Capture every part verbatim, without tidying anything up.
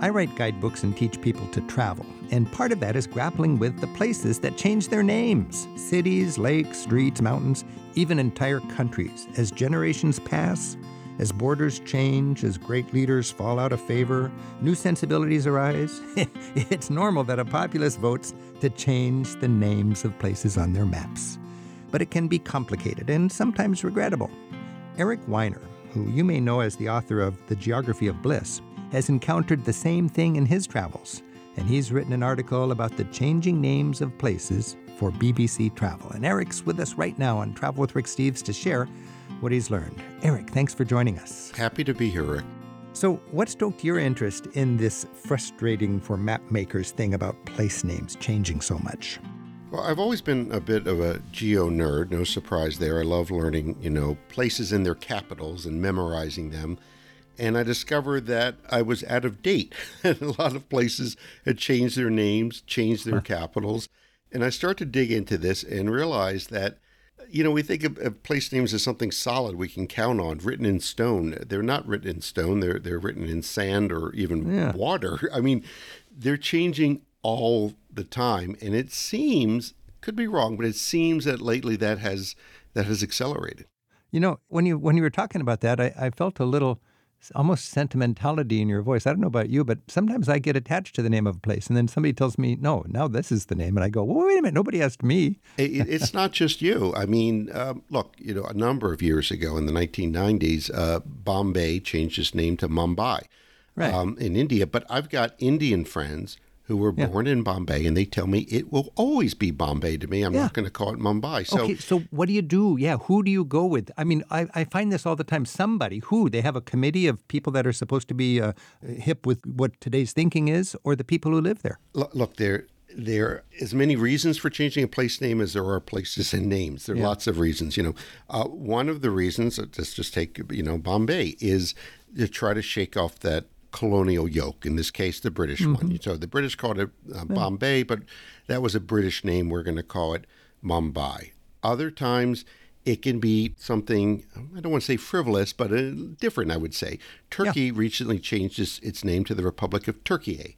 I write guidebooks and teach people to travel, and part of that is grappling with the places that change their names. Cities, lakes, streets, mountains, even entire countries. As generations pass, as borders change, as great leaders fall out of favor, new sensibilities arise, it's normal that a populace votes to change the names of places on their maps. But it can be complicated and sometimes regrettable. Eric Weiner, who you may know as the author of The Geography of Bliss, has encountered the same thing in his travels, and he's written an article about the changing names of places for B B C Travel. And Eric's with us right now on Travel with Rick Steves to share what he's learned. Eric, thanks for joining us. Happy to be here, Rick. So what stoked your interest in this frustrating for map makers thing about place names changing so much? Well, I've always been a bit of a geo nerd, no surprise there. I love learning, you know, places and their capitals and memorizing them. And I discovered that I was out of date. A lot of places had changed their names, changed their huh. capitals. And I started to dig into this and realized that, you know, we think of, of place names as something solid we can count on, written in stone. They're not written in stone. They're they're written in sand or even yeah. water. I mean, they're changing all the time. And it seems, could be wrong, but it seems that lately that has that has accelerated. You know, when you when you were talking about that, I, I felt a little almost sentimentality in your voice. I don't know about you, but sometimes I get attached to the name of a place, and then somebody tells me, no, now this is the name. And I go, well, wait a minute, nobody asked me. it, it's not just you. I mean, um, look, you know, a number of years ago in the nineteen nineties, uh, Bombay changed its name to Mumbai right. um, in India. But I've got Indian friends who were yeah. born in Bombay, and they tell me it will always be Bombay to me. I'm yeah. not going to call it Mumbai. So, okay, so what do you do? Yeah, who do you go with? I mean, I, I find this all the time. Somebody, who? They have a committee of people that are supposed to be uh, hip with what today's thinking is, or the people who live there? Look, look there, there are as many reasons for changing a place name as there are places and names. There are yeah. lots of reasons. You know, uh, one of the reasons, let's just take, you know, Bombay, is to try to shake off that colonial yoke, in this case, the British mm-hmm. one. So the British called it uh, Bombay, but that was a British name. We're going to call it Mumbai. Other times, it can be something, I don't want to say frivolous, but uh, different, I would say. Turkey yeah. recently changed its, its name to the Republic of Turkey.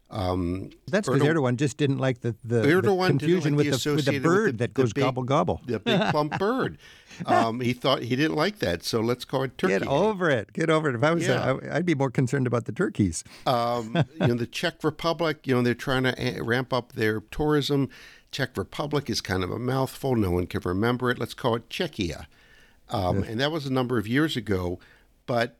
Um, That's because Erdogan, Erdogan just didn't like the, the, the confusion like with, the, with the bird with the, that goes big, gobble gobble. The big plump bird. Um, he thought he didn't like that, so let's call it Turkey. Get over it. Get over it. If I was, yeah. a, I'd be more concerned about the turkeys. um, you know, the Czech Republic. You know, they're trying to ramp up their tourism. Czech Republic is kind of a mouthful. No one can remember it. Let's call it Czechia. Um, yes. And that was a number of years ago, but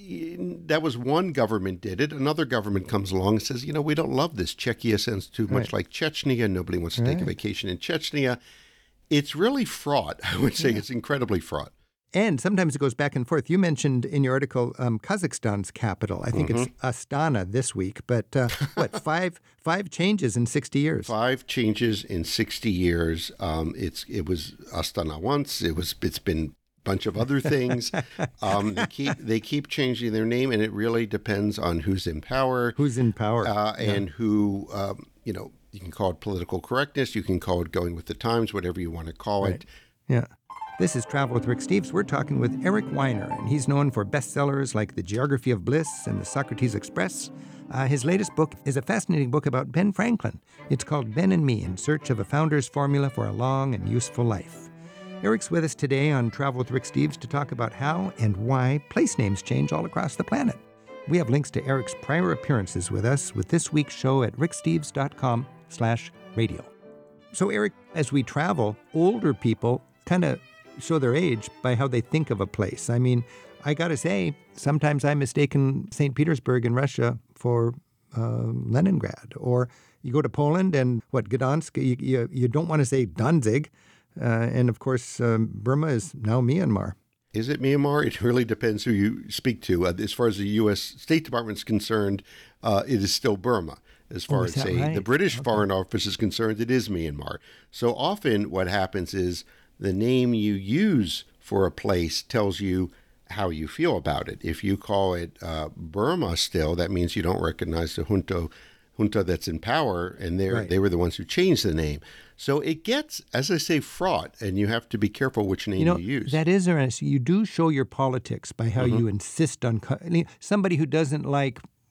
that was one government did it. Another government comes along and says, you know, we don't love this. Czechia sounds too much right. like Chechnya. Nobody wants to right. take a vacation in Chechnya. It's really fraught. I would say yeah. it's incredibly fraught. And sometimes it goes back and forth. You mentioned in your article um, Kazakhstan's capital. I think mm-hmm. it's Astana this week. But uh, what, five five changes in sixty years? Five changes in sixty years. Um, it's it was Astana once. It was it's been bunch of other things. Um, they keep they keep changing their name, and it really depends on who's in power. Who's in power, uh, yeah. and who um, you know. You can call it political correctness. You can call it going with the times. Whatever you want to call right. it. Yeah. This is Travel with Rick Steves. We're talking with Eric Weiner, and he's known for bestsellers like The Geography of Bliss and The Socrates Express. Uh, his latest book is a fascinating book about Ben Franklin. It's called Ben and Me: In Search of a Founder's Formula for a Long and Useful Life. Eric's with us today on Travel with Rick Steves to talk about how and why place names change all across the planet. We have links to Eric's prior appearances with us with this week's show at ricksteves.com slash radio. So, Eric, as we travel, older people kind of show their age by how they think of a place. I mean, I got to say, sometimes I mistaken Saint Petersburg in Russia for uh, Leningrad. Or you go to Poland and, what, Gdansk, you, you, you don't want to say Danzig. Uh, and, of course, um, Burma is now Myanmar. Is it Myanmar? It really depends who you speak to. Uh, as far as the U S State Department is concerned, uh, it is still Burma. As far oh, as, say, right? the British okay. Foreign Office is concerned, it is Myanmar. So often what happens is the name you use for a place tells you how you feel about it. If you call it uh, Burma still, that means you don't recognize the junta, junta that's in power, and they right. they were the ones who changed the name. So it gets, as I say, fraught, and you have to be careful which name you, know, you use. That is interesting. You do show your politics by how mm-hmm. you insist on... Co- somebody who doesn't like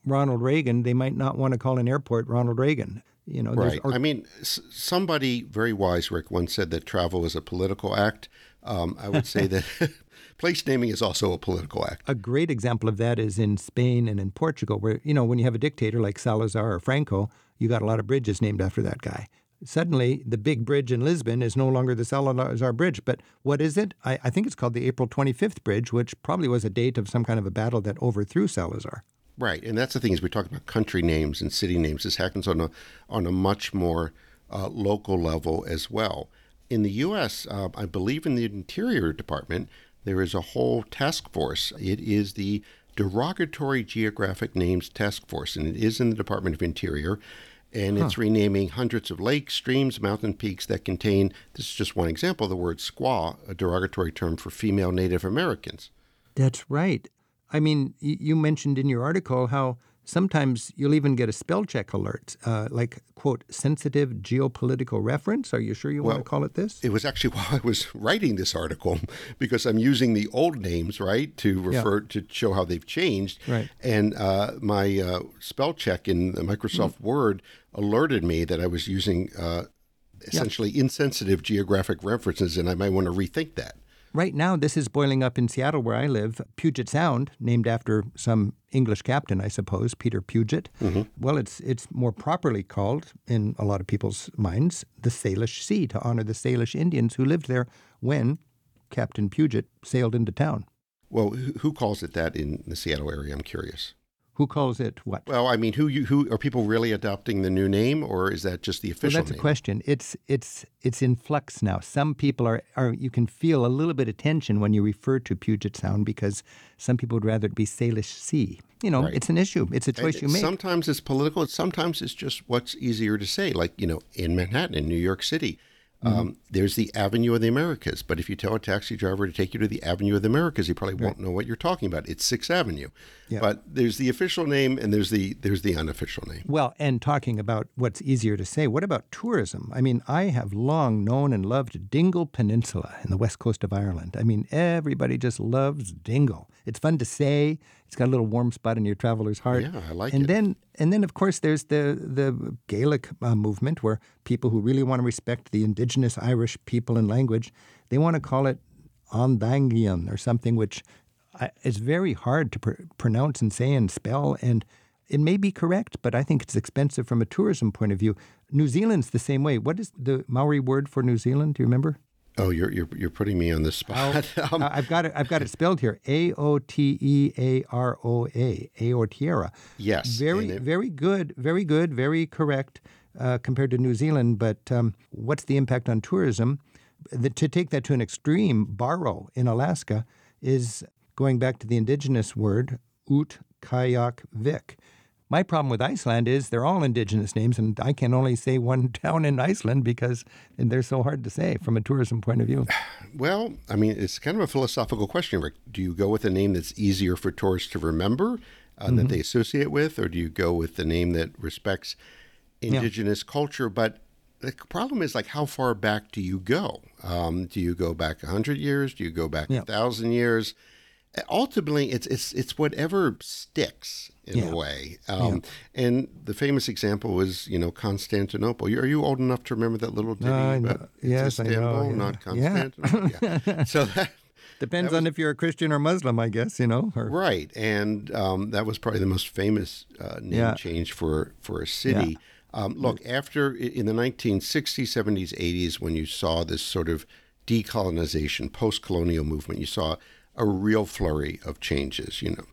Ronald Reagan, they might not want to call an airport Ronald Reagan. You know, right. Or, I mean, s- somebody very wise, Rick, once said that travel is a political act. Um, I would say that place naming is also a political act. A great example of that is in Spain and in Portugal, where, you know, when you have a dictator like Salazar or Franco, you got a lot of bridges named after that guy. Suddenly, the big bridge in Lisbon is no longer the Salazar Bridge. But what is it? I, I think it's called the April twenty-fifth Bridge, which probably was a date of some kind of a battle that overthrew Salazar. Right, and that's the thing is we talk about country names and city names. This happens on a on a much more uh, local level as well. In the U S, uh, I believe in the Interior Department, there is a whole task force. It is the Derogatory Geographic Names Task Force, and it is in the Department of Interior. And it's huh. renaming hundreds of lakes, streams, mountain peaks that contain, this is just one example, the word squaw, a derogatory term for female Native Americans. That's right. I mean, you mentioned in your article how sometimes you'll even get a spell check alert, uh, like, quote, sensitive geopolitical reference. Are you sure you well, want to call it this? It was actually while I was writing this article, because I'm using the old names, right, to refer yeah. to show how they've changed. Right. And uh, my uh, spell check in Microsoft mm-hmm. Word alerted me that I was using uh, essentially yeah. insensitive geographic references, and I might want to rethink that. Right now, this is boiling up in Seattle, where I live. Puget Sound, named after some English captain, I suppose, Peter Puget. Mm-hmm. Well, it's it's more properly called, in a lot of people's minds, the Salish Sea, to honor the Salish Indians who lived there when Captain Puget sailed into town. Well, who calls it that in the Seattle area? I'm curious. Who calls it what? Well, I mean, who you, who are people really adopting the new name, or is that just the official well, that's name? a question. It's it's it's in flux now. Some people are, are you can feel a little bit of tension when you refer to Puget Sound because some people would rather it be Salish Sea. You know, right. It's an issue. It's a choice and you make. Sometimes it's political. Sometimes it's just what's easier to say. Like, you know, in Manhattan, in New York City, mm-hmm. um, there's the Avenue of the Americas. But if you tell a taxi driver to take you to the Avenue of the Americas, he probably won't right. know what you're talking about. It's Sixth Avenue. Yeah. But there's the official name and there's the there's the unofficial name. Well, and talking about what's easier to say, what about tourism? I mean, I have long known and loved Dingle Peninsula in the west coast of Ireland. I mean, everybody just loves Dingle. It's fun to say. It's got a little warm spot in your traveler's heart. Yeah, I like and it. Then, and then, of course, there's the, the Gaelic uh, movement where people who really want to respect the indigenous Irish people and language, they want to call it Ondangian or something which I, is very hard to pr- pronounce and say and spell. And it may be correct, but I think it's expensive from a tourism point of view. New Zealand's the same way. What is the Maori word for New Zealand? Do you remember? Oh, you're you're you're putting me on the spot. um, I've got it. I've got it spelled here. A O T E A R O A. Aotearoa. Yes. Very it, very good. Very good. Very correct uh, compared to New Zealand. But um, what's the impact on tourism? The, to take that to an extreme, Barrow in Alaska is going back to the indigenous word Ut Kayak Vik. My problem with Iceland is they're all indigenous names, and I can only say one town in Iceland because they're so hard to say from a tourism point of view. Well, I mean, it's kind of a philosophical question, Rick. Do you go with a name that's easier for tourists to remember, uh, mm-hmm. that they associate with, or do you go with the name that respects indigenous yeah. culture? But the problem is, like, how far back do you go? Um, do you go back one hundred years? Do you go back yeah. one thousand years? Ultimately, it's it's it's whatever sticks in yeah. a way. Um, yeah. And the famous example was, you know, Constantinople. Are you old enough to remember that little ditty? Uh, about yes, Istanbul, I know. Yeah. Not Constantinople. Yeah. yeah. So that depends that was, on if you're a Christian or Muslim, I guess. You know. Or, right, and um, that was probably the most famous uh, name yeah. change for for a city. Yeah. Um, look, after in the nineteen sixties, seventies, eighties, when you saw this sort of decolonization, post-colonial movement, you saw a real flurry of changes. You know,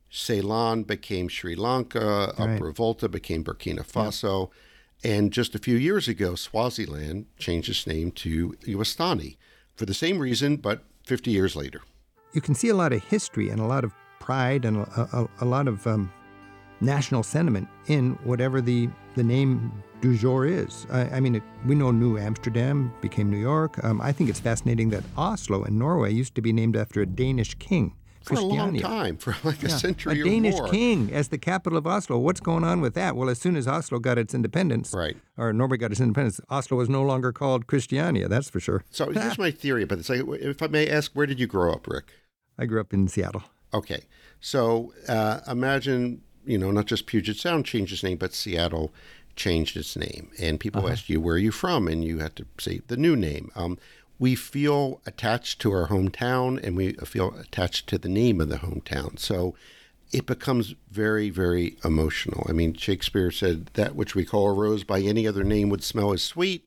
Ceylon became Sri Lanka, right. Upper Volta became Burkina Faso, yeah. and just a few years ago, Swaziland changed its name to Iwastani for the same reason, but fifty years later. You can see a lot of history and a lot of pride and a, a, a lot of um, national sentiment in whatever the, the name du jour is. I, I mean, it, we know New Amsterdam became New York. Um, I think it's fascinating that Oslo in Norway used to be named after a Danish king. For a long time, for like a yeah. century a or Danish more. king as the capital of Oslo. What's going on with that? Well, as soon as Oslo got its independence, right. or Norway got its independence, Oslo was no longer called Christiania, that's for sure. So here's my theory, but it's like, if I may ask, where did you grow up, Rick? I grew up in Seattle. Okay. So uh, imagine you know, not just Puget Sound changed its name, but Seattle changed its name. And people Uh-huh. asked you, where are you from? And you had to say the new name. Um, we feel attached to our hometown, and we feel attached to the name of the hometown. So it becomes very, very emotional. I mean, Shakespeare said that which we call a rose by any other name would smell as sweet.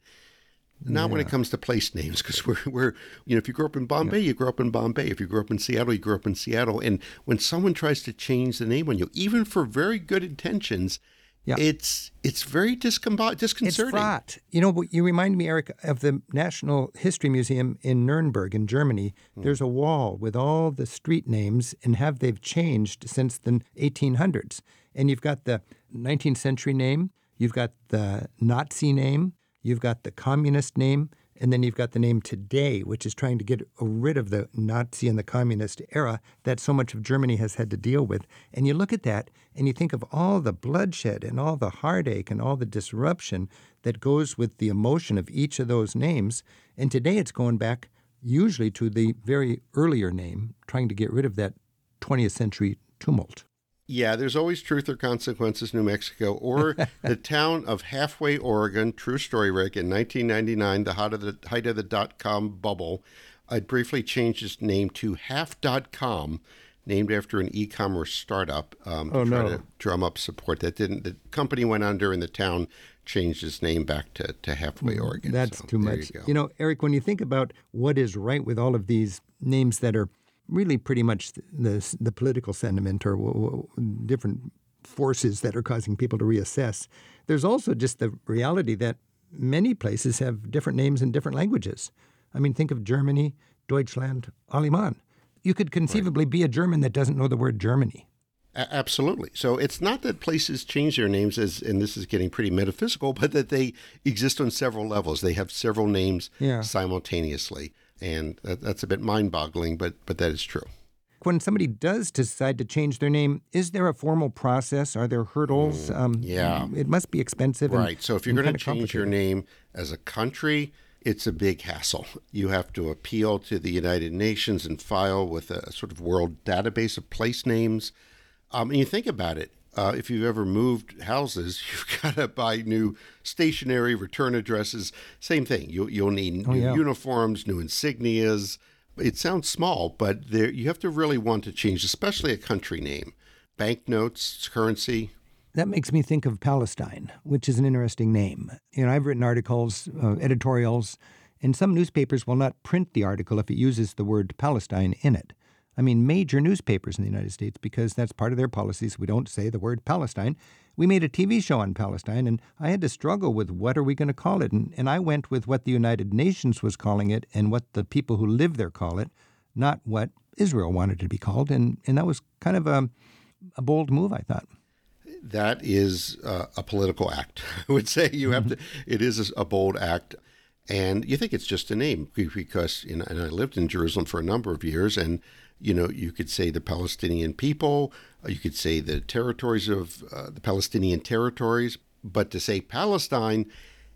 Not when it comes to place names, because we're, we're, you know, if you grew up in Bombay, you grew up in Bombay. If you grew up in Seattle, you grew up in Seattle. And when someone tries to change the name on you, even for very good intentions, Yeah. it's it's very discom- disconcerting. It's fraught. You know, you remind me, Eric, of the National History Museum in Nuremberg in Germany. Hmm. There's a wall with all the street names and have they've changed since the eighteen hundreds. And you've got the nineteenth century name, you've got the Nazi name, you've got the communist name, and then you've got the name today, which is trying to get rid of the Nazi and the communist era that so much of Germany has had to deal with. And you look at that and you think of all the bloodshed and all the heartache and all the disruption that goes with the emotion of each of those names. And today it's going back usually to the very earlier name, trying to get rid of that twentieth century tumult. Yeah, there's always Truth or Consequences, New Mexico, or the town of Halfway, Oregon. True story, Rick. In nineteen ninety-nine, the height of the, height of the dot-com bubble, I briefly changed its name to half dot com, named after an e-commerce startup um, to Oh, try no. to drum up support. That didn't. The company went under, and the town changed its name back to, to Halfway, Oregon. That's So too there much. You, go. You know, Eric, when you think about what is right with all of these names that are really pretty much the the political sentiment or w- w- different forces that are causing people to reassess, there's also just the reality that many places have different names in different languages. I mean, think of Germany, Deutschland, Allemand. You could conceivably be a German that doesn't know the word Germany. A- Absolutely. So it's not that places change their names, as, and this is getting pretty metaphysical, but that they exist on several levels. They have several names Yeah. simultaneously. And that, that's a bit mind-boggling, but but that is true. When somebody does decide to change their name, is there a formal process? Are there hurdles? Um, yeah. It must be expensive. and- Right. So if you're and going to kinda change your complicated. name as a country, it's a big hassle. You have to appeal to the United Nations and file with a sort of world database of place names. Um, and you think about it. Uh, if you've ever moved houses, you've got to buy new stationery, return addresses. Same thing. You, you'll need Oh, new yeah. uniforms, new insignias. It sounds small, but there you have to really want to change, especially a country name. Banknotes, currency. That makes me think of Palestine, which is an interesting name. You know, I've written articles, uh, editorials, and some newspapers will not print the article if it uses the word Palestine in it. I mean, major newspapers in the United States, because that's part of their policies. We don't say the word Palestine. We made a T V show on Palestine, and I had to struggle with what are we going to call it. And, and I went with what the United Nations was calling it and what the people who live there call it, not what Israel wanted to be called. And, and that was kind of a, a bold move, I thought. That is uh, a political act. I would say you have to, it is a bold act. And you think it's just a name because, you know, and I lived in Jerusalem for a number of years, and, you know, you could say the Palestinian people, or you could say the territories of uh, the Palestinian territories, but to say Palestine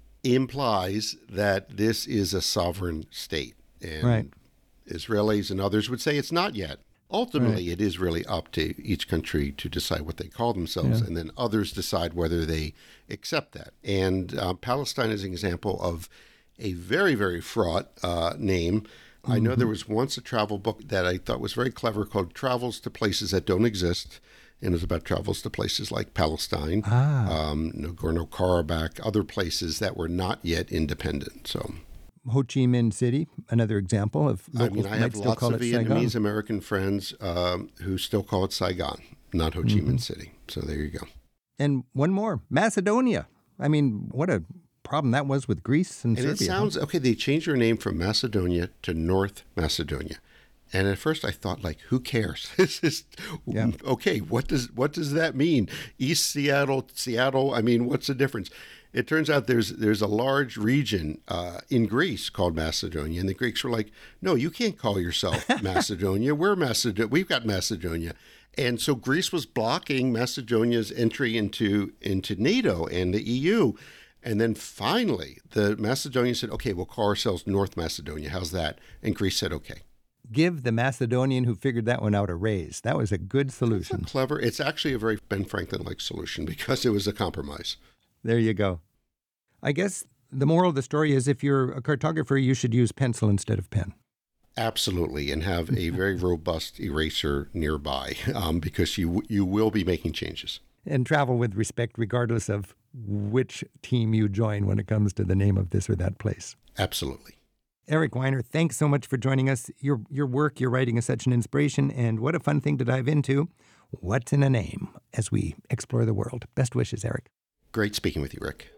implies that this is a sovereign state. And Right. Israelis and others would say it's not yet. Ultimately, it is really up to each country to decide what they call themselves, Yeah. and then others decide whether they accept that. And uh, Palestine is an example of a very, very fraught uh, name. I know there was once a travel book that I thought was very clever called Travels to Places That Don't Exist. And it was about travels to places like Palestine, Ah. um, Nagorno-Karabakh, other places that were not yet independent. So, Ho Chi Minh City, another example of I locals mean, I might have still lots call of it Vietnamese Saigon. American friends um, who still call it Saigon, not Ho Chi Minh City. So there you go. And one more, Macedonia. I mean, what a problem that was with Greece and, And Serbia. it sounds okay. They changed their name from Macedonia to North Macedonia, and at first I thought, like, who cares? It's just Yeah. okay. What does what does that mean? East Seattle, Seattle. I mean, what's the difference? It turns out there's there's a large region uh, in Greece called Macedonia, and the Greeks were like, no, you can't call yourself Macedonia. We're Macedonia. We've got Macedonia. And so Greece was blocking Macedonia's entry into into NATO and the E U. And then finally, the Macedonians said, okay, we'll call ourselves North Macedonia. How's that? And Greece said, okay. Give the Macedonian who figured that one out a raise. That was a good solution. That's clever. It's actually a very Ben Franklin-like solution because it was a compromise. There you go. I guess the moral of the story is if you're a cartographer, you should use pencil instead of pen. Absolutely, and have a very robust eraser nearby um, because you you will be making changes. And travel with respect regardless of which team you join when it comes to the name of this or that place. Absolutely. Eric Weiner, thanks so much for joining us. Your your work, your writing is such an inspiration, and what a fun thing to dive into. What's in a name as we explore the world? Best wishes, Eric. Great speaking with you, Rick.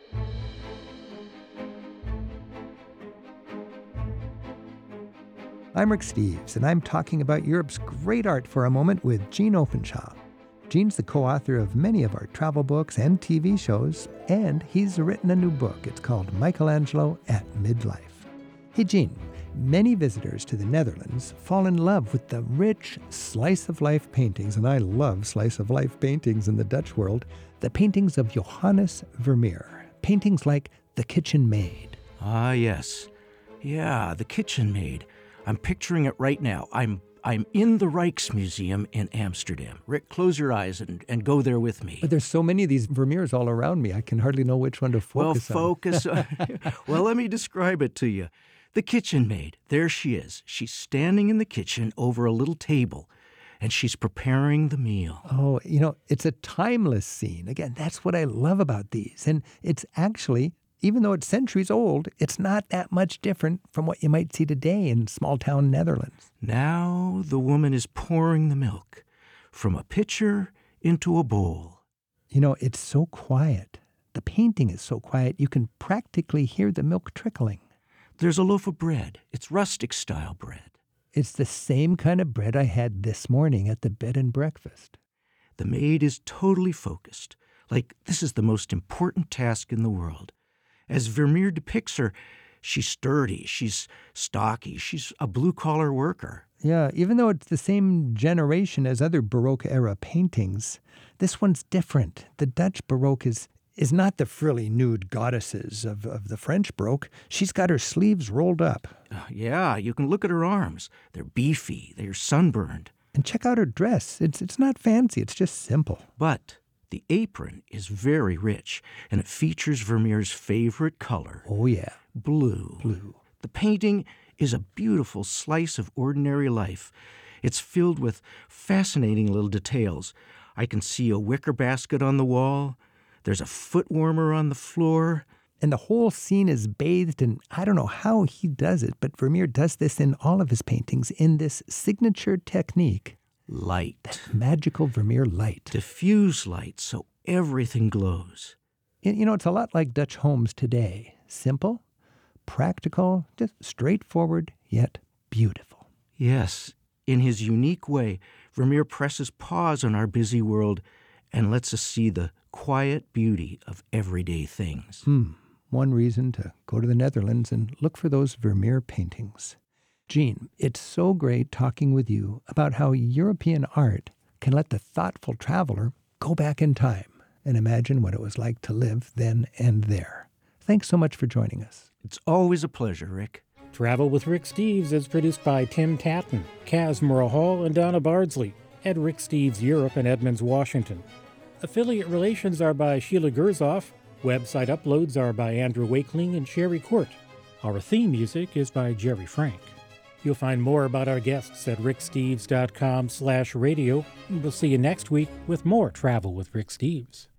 I'm Rick Steves, and I'm talking about Europe's great art for a moment with Jean Openshaw. Jean's the co-author of many of our travel books and T V shows, and he's written a new book. It's called Michelangelo at Midlife. Hey, Jean, many visitors to the Netherlands fall in love with the rich slice-of-life paintings, and I love slice-of-life paintings in the Dutch world, the paintings of Johannes Vermeer, paintings like The Kitchen Maid. Ah, yes. Yeah, The Kitchen Maid. I'm picturing it right now. I'm I'm in the Rijksmuseum in Amsterdam. Rick, close your eyes and, and go there with me. But there's so many of these Vermeers all around me, I can hardly know which one to focus well, focus on. Well, let me describe it to you. The Kitchen Maid, there she is. She's standing in the kitchen over a little table, and she's preparing the meal. Oh, you know, it's a timeless scene. Again, that's what I love about these. And it's actually, even though it's centuries old, it's not that much different from what you might see today in small-town Netherlands. Now the woman is pouring the milk from a pitcher into a bowl. You know, it's so quiet. The painting is so quiet, you can practically hear the milk trickling. There's a loaf of bread. It's rustic-style bread. It's the same kind of bread I had this morning at the bed and breakfast. The maid is totally focused, like this is the most important task in the world. As Vermeer depicts her, she's sturdy, she's stocky, she's a blue-collar worker. Yeah, even though it's the same generation as other Baroque-era paintings, this one's different. The Dutch Baroque is is not the frilly nude goddesses of, of the French Baroque. She's got her sleeves rolled up. Uh, yeah, you can look at her arms. They're beefy, they're sunburned. And check out her dress. It's it's not fancy, it's just simple. But the apron is very rich, and it features Vermeer's favorite color. Oh, yeah. Blue. Blue. The painting is a beautiful slice of ordinary life. It's filled with fascinating little details. I can see a wicker basket on the wall. There's a foot warmer on the floor. And the whole scene is bathed in, I don't know how he does it, but Vermeer does this in all of his paintings in this signature technique. Light. Magical Vermeer light. Diffuse light so everything glows. You know, it's a lot like Dutch homes today. Simple, practical, just straightforward, yet beautiful. Yes, in his unique way, Vermeer presses pause on our busy world and lets us see the quiet beauty of everyday things. Hmm. One reason to go to the Netherlands and look for those Vermeer paintings. Jean, it's so great talking with you about how European art can let the thoughtful traveler go back in time and imagine what it was like to live then and there. Thanks so much for joining us. It's always a pleasure, Rick. Travel with Rick Steves is produced by Tim Tatton, Kaz Murrah Hall, and Donna Bardsley at Rick Steves Europe in Edmonds, Washington. Affiliate relations are by Sheila Gerzoff. Website uploads are by Andrew Wakeling and Sherry Court. Our theme music is by Jerry Frank. You'll find more about our guests at ricksteves dot com slash radio. We'll see you next week with more Travel with Rick Steves.